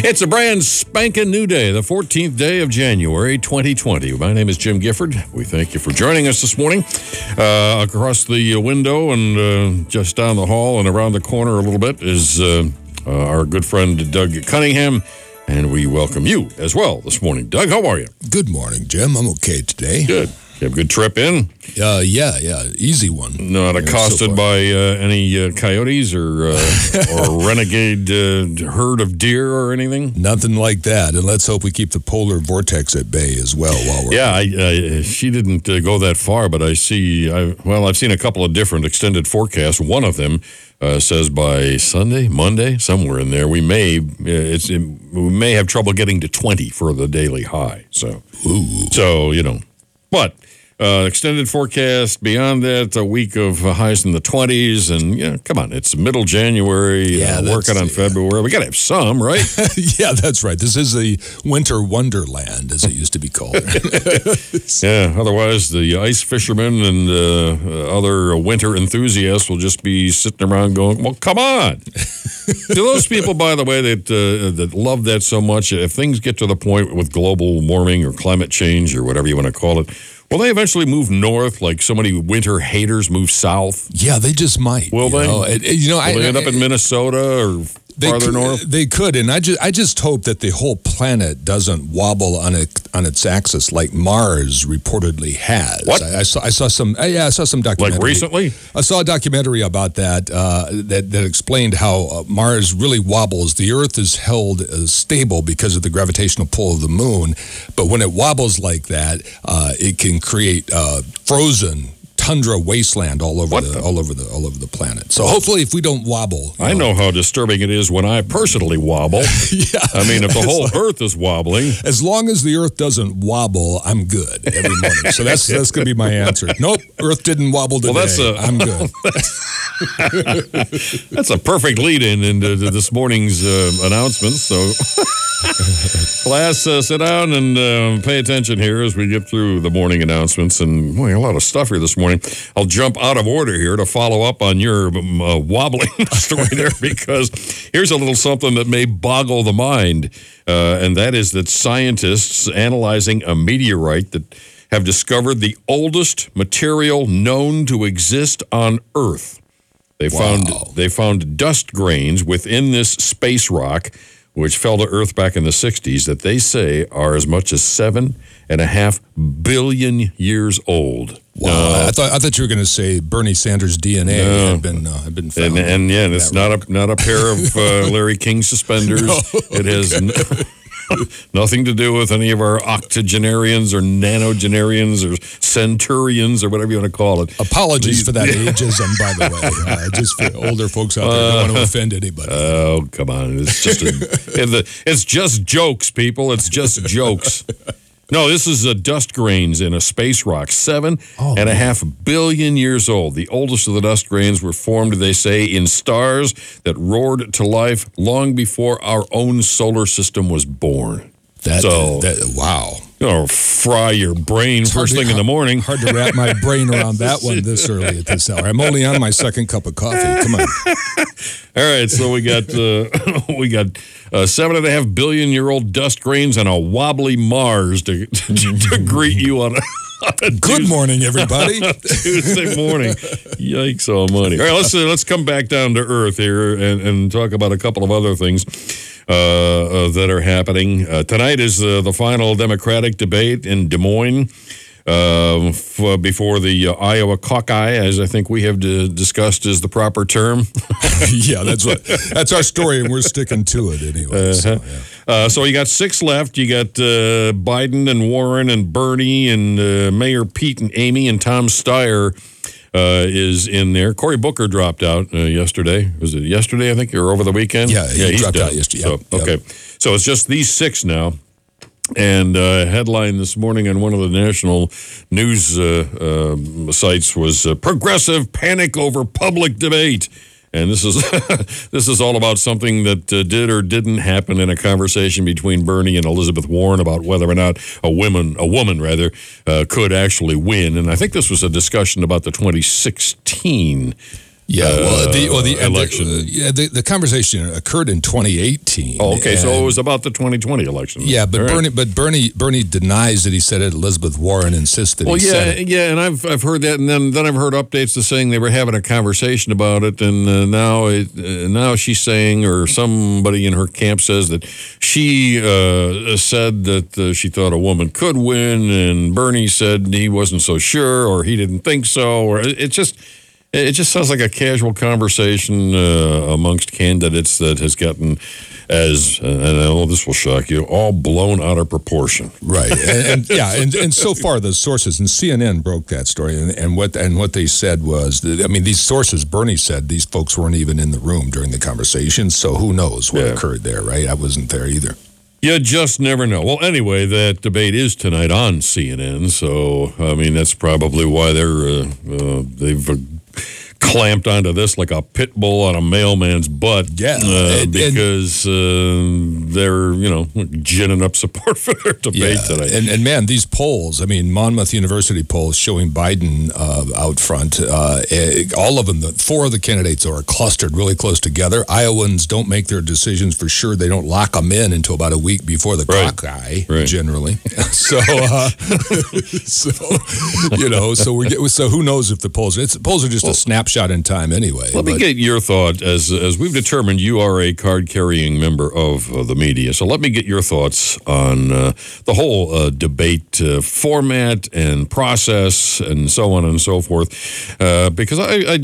It's a brand spanking new day, the 14th day of January, 2020. My name is Jim Gifford. We thank you for joining us this morning. Across the window and just down the hall and around the corner a little bit is our good friend Doug Cunningham, and we welcome you as well this morning. Doug, how are you? Good morning, Jim. I'm okay today. Good. You have a good trip in? Yeah. Easy one. Not accosted by any coyotes or renegade herd of deer or anything? Nothing like that. And let's hope we keep the polar vortex at bay as well while we're... Yeah, she didn't go that far, but I've seen a couple of different extended forecasts. One of them says by Sunday, Monday, somewhere in there, we may have trouble getting to 20 for the daily high. So, but extended forecast beyond that, a week of highs in the 20s, and come on, it's middle January. Working on February. We got to have some, right? Yeah, that's right. This is the winter wonderland, as it used to be called. Yeah. Otherwise, the ice fishermen and other winter enthusiasts will just be sitting around going, "Well, come on." Do those people, by the way, that love that so much, if things get to the point with global warming or climate change or whatever you want to call it, will they eventually move north like so many winter haters move south? Yeah, they just might. Will they? Will they end up in Minnesota or farther north? They could, and I just hope that the whole planet doesn't wobble on its axis like Mars reportedly has. What? I saw some documentary. Like recently? I saw a documentary about that that explained how Mars really wobbles. The Earth is held stable because of the gravitational pull of the moon, but when it wobbles like that, it can create frozen tundra wasteland all over the planet. So hopefully, if we don't wobble, I know how disturbing it is when I personally wobble. Yeah, I mean, if the whole Earth is wobbling, as long as the Earth doesn't wobble, I'm good every morning. So that's going to be my answer. Nope, Earth didn't wobble today. Well, I'm good. That's a perfect lead-in into this morning's announcements. So, class, sit down and pay attention here as we get through the morning announcements. And boy, a lot of stuff here this morning. I'll jump out of order here to follow up on your wobbling story there, because here's a little something that may boggle the mind, and that is that scientists analyzing a meteorite that have discovered the oldest material known to exist on Earth. They found dust grains within this space rock, which fell to Earth back in the 60s, that they say are as much as 7.5 billion years old. Wow! I thought you were going to say Bernie Sanders' DNA had been found. And it's not a pair of Larry King suspenders. No. It has nothing to do with any of our octogenarians or nanogenarians or centurions or whatever you want to call it. Apologies for that ageism, by the way. Just for older folks out there, don't want to offend anybody. Oh, come on. It's just jokes, people. It's just jokes. No, this is dust grains in a space rock, 7.5 billion years old. The oldest of the dust grains were formed, they say, in stars that roared to life long before our own solar system was born. Wow. Fry your brain first thing in the morning. Hard to wrap my brain around that one this early at this hour. I'm only on my second cup of coffee. Come on. All right, so we got 7.5 billion year old dust grains and a wobbly Mars to greet you on a good morning, everybody. Tuesday morning. Yikes almighty. All right, let's come back down to earth here and talk about a couple of other things that are happening. Tonight is the final Democratic debate in Des Moines before the Iowa caucus, as I think we have discussed is the proper term. Yeah, that's our story, and we're sticking to it anyway. So you got 6 left. You got Biden and Warren and Bernie and Mayor Pete and Amy and Tom Steyer is in there. Cory Booker dropped out yesterday. Was it yesterday, I think, or over the weekend? Yeah, he dropped out yesterday. So, okay. So it's just these 6 now. And headline this morning on one of the national news sites was progressive panic over public debate. And this is this is all about something that did or didn't happen in a conversation between Bernie and Elizabeth Warren about whether or not a woman could actually win. And I think this was a discussion about the 2016 Yeah, the election. The conversation occurred in 2018. Oh, okay, so it was about the 2020 election. Yeah, but Bernie denies that he said it. Elizabeth Warren insists that he said it. Yeah, and I've heard that, and then I've heard updates to saying they were having a conversation about it, and now she's saying, or somebody in her camp says that she said that she thought a woman could win, and Bernie said he wasn't so sure, or he didn't think so, or it just sounds like a casual conversation amongst candidates that has gotten, as, and I know this will shock you, all blown out of proportion. Right, and so far the sources, and CNN broke that story, and what they said was that, these sources, Bernie said these folks weren't even in the room during the conversation, so who knows what occurred there, right? I wasn't there either. You just never know. Well, anyway, that debate is tonight on CNN, so that's probably why they've clamped onto this like a pit bull on a mailman's butt. Yeah, because they're ginning up support for their debate tonight. And man, these polls. Monmouth University polls showing Biden out front. All of them, four of the candidates are clustered really close together. Iowans don't make their decisions for sure. They don't lock them in until about a week before the clock guy, generally. So who knows if the polls are just a snapshot in time anyway. Let me get your thought, as we've determined you are a card-carrying member of the media, so let me get your thoughts on the whole debate format and process and so on and so forth, because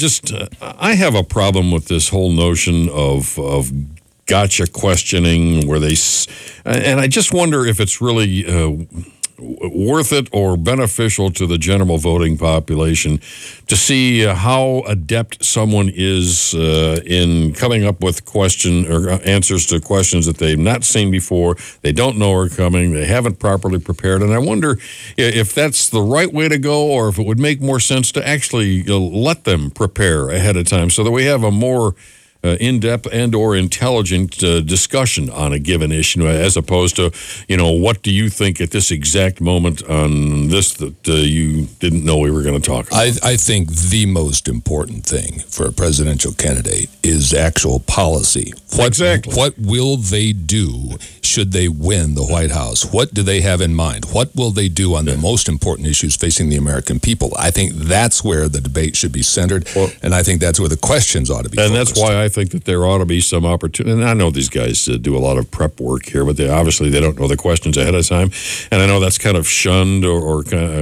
I have a problem with this whole notion of gotcha questioning and I just wonder if it's really worth it or beneficial to the general voting population to see how adept someone is in coming up with answers to questions that they've not seen before, they don't know are coming, they haven't properly prepared. And I wonder if that's the right way to go, or if it would make more sense to actually let them prepare ahead of time so that we have a more in-depth and or intelligent discussion on a given issue, as opposed to, what do you think at this exact moment on this that you didn't know we were going to talk about? I think the most important thing for a presidential candidate is actual policy. Exactly. What will they do should they win the White House? What do they have in mind? What will they do on the most important issues facing the American people? I think that's where the debate should be centered, and I think that's where the questions ought to be focused. And that's why I think that there ought to be some opportunity. And I know these guys do a lot of prep work here, but they don't know the questions ahead of time. And I know that's kind of shunned or kind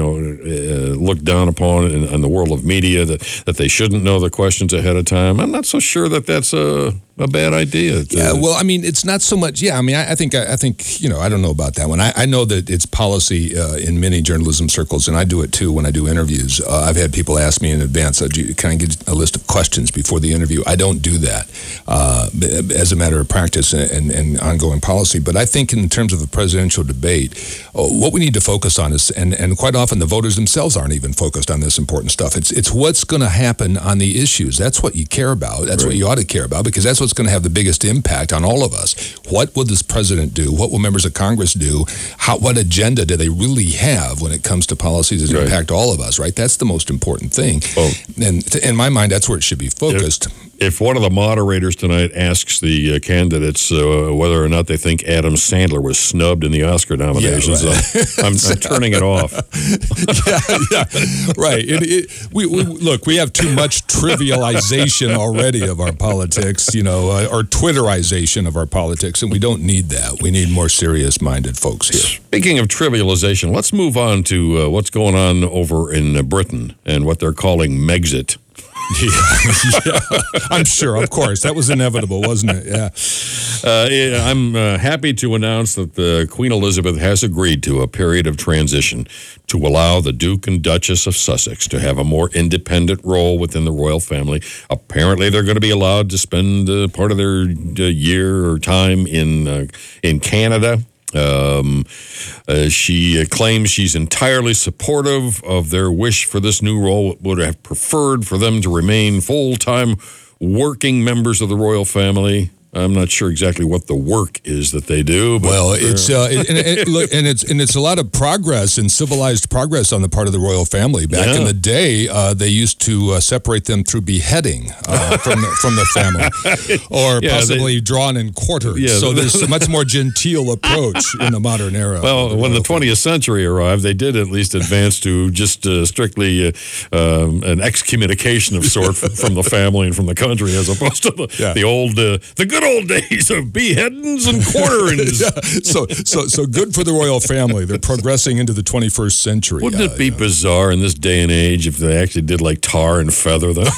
of looked down upon in the world of media, that they shouldn't know the questions ahead of time. I'm not so sure that that's a bad idea. Yeah, well, it's not so much. Yeah, I think, I don't know about that one. I know that it's policy in many journalism circles, and I do it too when I do interviews. I've had people ask me in advance, can I get a list of questions before the interview? I don't do that as a matter of practice and ongoing policy. But I think in terms of the presidential debate, what we need to focus on is, and quite often the voters themselves aren't even focused on this important stuff. It's what's going to happen on the issues. That's what you care about. That's what you ought to care about, because that's what's going to have the biggest impact on all of us. What will this president do? What will members of Congress do? What agenda do they really have when it comes to policies that impact all of us, right? That's the most important thing. And in my mind, that's where it should be focused. If one of the moderators tonight asks the candidates whether or not they think Adam Sandler was snubbed in the Oscar nominations, I'm turning it off. Right. Look, we have too much trivialization already of our politics, or Twitterization of our politics, and we don't need that. We need more serious-minded folks here. Speaking of trivialization, let's move on to what's going on over in Britain and what they're calling Megxit. Yeah, I'm sure. Of course, that was inevitable, wasn't it? Yeah. I'm happy to announce that Queen Elizabeth has agreed to a period of transition to allow the Duke and Duchess of Sussex to have a more independent role within the royal family. Apparently, they're going to be allowed to spend part of their year or time in Canada. She claims she's entirely supportive of their wish for this new role, would have preferred for them to remain full-time working members of the royal family. I'm not sure exactly what the work is that they do. But well, it's it's a lot of progress and civilized progress on the part of the royal family. Back in the day, they used to separate them through beheading from the family, or possibly drawn and quartered. Yeah, so there's a much more genteel approach in the modern era. Well, when the 20th century arrived, they did at least advance to just strictly an excommunication of sort from the family and from the country, as opposed to the good old days of beheadings and quarterings. So good for the royal family. They're progressing into the 21st century. Wouldn't it be bizarre in this day and age if they actually did like tar and feather them?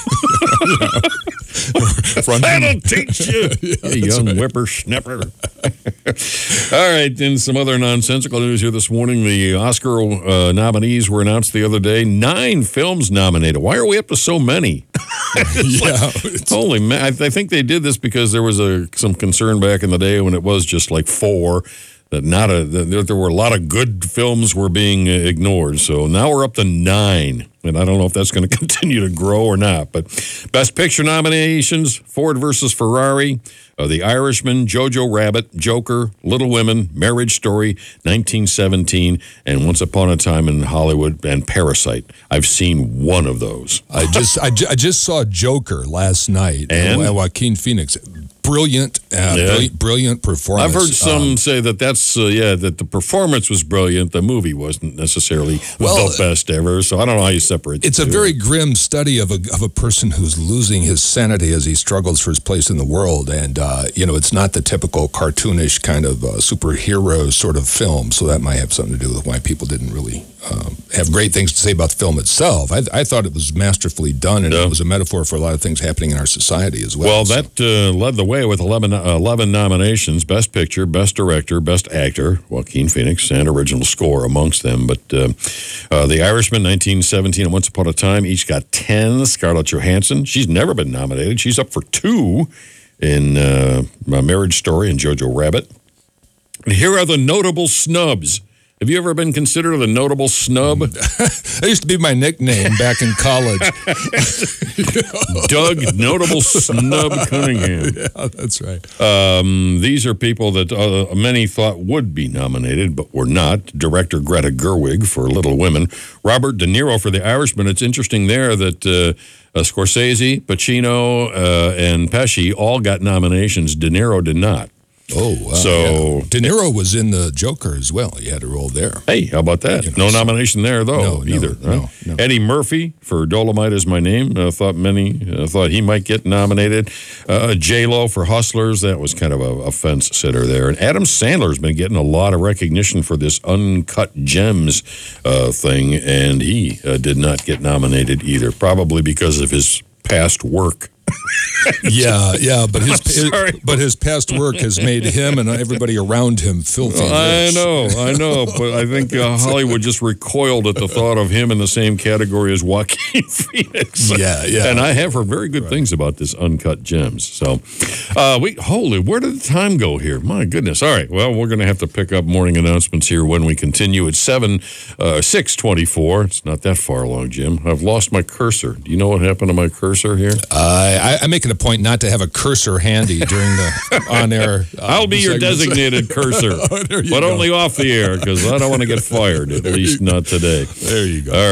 That'll teach you, you young whippersnapper. All right, and some other nonsensical news here this morning. The Oscar nominees were announced the other day. 9 films nominated. Why are we up to so many? Holy man. I think they did this because there was some concern back in the day when it was just like 4. That there were a lot of good films were being ignored. So now we're up to 9. And I don't know if that's going to continue to grow or not. But Best Picture nominations, Ford versus Ferrari, The Irishman, Jojo Rabbit, Joker, Little Women, Marriage Story, 1917, and Once Upon a Time in Hollywood, and Parasite. I've seen one of those. I just saw Joker last night. And Joaquin Phoenix. Brilliant performance. I've heard some say that that the performance was brilliant. The movie wasn't necessarily the best ever. So I don't know how you separate. It's a very grim study of a person who's losing his sanity as he struggles for his place in the world, and it's not the typical cartoonish kind of superhero sort of film. So that might have something to do with why people didn't really have great things to say about the film itself. I thought it was masterfully done, and it was a metaphor for a lot of things happening in our society as well. Well, that led the way with 11 nominations: Best Picture, Best Director, Best Actor, Joaquin Phoenix, and Original Score amongst them. But The Irishman, 1917, and Once Upon a Time each got 10. Scarlett Johansson, she's never been nominated. She's up for 2 in Marriage Story and Jojo Rabbit. And here are the notable snubs. Have you ever been considered a notable snub? That used to be my nickname back in college. Doug Notable Snub Cunningham. Yeah, that's right. These are people that many thought would be nominated, but were not. Director Greta Gerwig for Little Women. Robert De Niro for The Irishman. It's interesting there that Scorsese, Pacino, and Pesci all got nominations. De Niro did not. Oh, wow. So De Niro was in the Joker as well. He had a role there. Hey, how about that? No nomination there, though, either. No. Eddie Murphy for Dolomite Is My Name. Many thought he might get nominated. J-Lo for Hustlers. That was kind of a fence sitter there. And Adam Sandler's been getting a lot of recognition for this Uncut Gems thing, and he did not get nominated either, probably because of his past work. But his past work has made him and everybody around him filthy. I know, but I think Hollywood just recoiled at the thought of him in the same category as Joaquin Phoenix. Yeah. And I have heard very good things about this Uncut Gems. So, where did the time go here? My goodness. All right, well, we're going to have to pick up morning announcements here when we continue at 6:24. It's not that far along, Jim. I've lost my cursor. Do you know what happened to my cursor here? I'm making a point not to have a cursor handy during the on-air. I'll be your designated cursor, but only off the air because I don't want to get fired, at least not today. There you go. All right.